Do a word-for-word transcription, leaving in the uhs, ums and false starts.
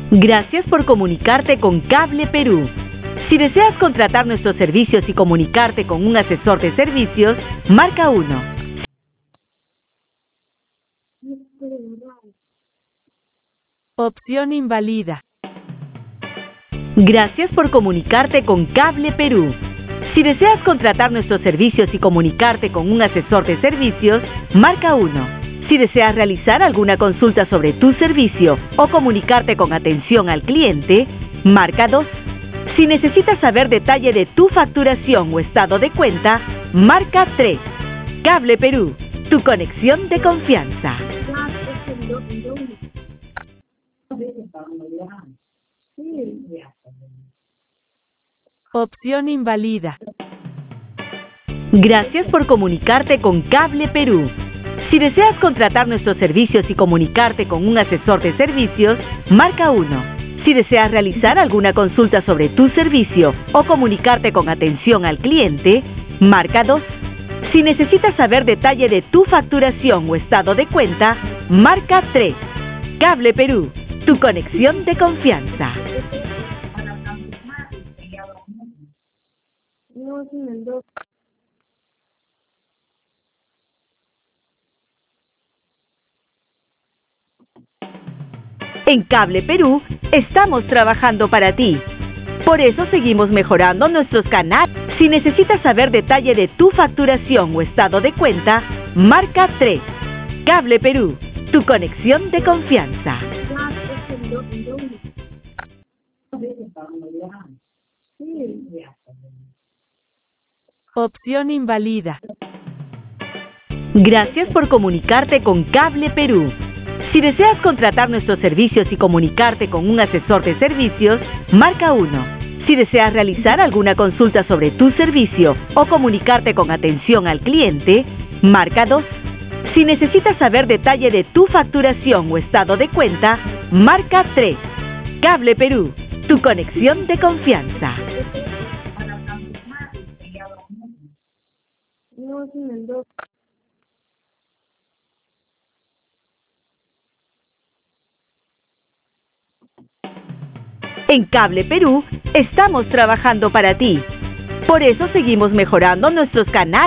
Gracias por comunicarte con Cable Perú. Si deseas contratar nuestros servicios y comunicarte con un asesor de servicios, marca uno. Opción invalida. Gracias por comunicarte con Cable Perú. Si deseas contratar nuestros servicios y comunicarte con un asesor de servicios, marca uno. Si deseas realizar alguna consulta sobre tu servicio o comunicarte con atención al cliente, marca dos. Si necesitas saber detalle de tu facturación o estado de cuenta, marca tres. Cable Perú, tu conexión de confianza. Opción invalida. Gracias por comunicarte con Cable Perú. Si deseas contratar nuestros servicios y comunicarte con un asesor de servicios, marca uno. Si deseas realizar alguna consulta sobre tu servicio o comunicarte con atención al cliente, marca dos. Si necesitas saber detalle de tu facturación o estado de cuenta, marca tres. Cable Perú, tu conexión de confianza. En Cable Perú, estamos trabajando para ti. Por eso seguimos mejorando nuestros canales. Si necesitas saber detalle de tu facturación o estado de cuenta, marca tres. Cable Perú, tu conexión de confianza. Opción invalida. Gracias por comunicarte con Cable Perú. Si deseas contratar nuestros servicios y comunicarte con un asesor de servicios, marca uno. Si deseas realizar alguna consulta sobre tu servicio o comunicarte con atención al cliente, marca dos. Si necesitas saber detalle de tu facturación o estado de cuenta, marca tres. Cable Perú, tu conexión de confianza. En Cable Perú, estamos trabajando para ti. Por eso seguimos mejorando nuestros canales.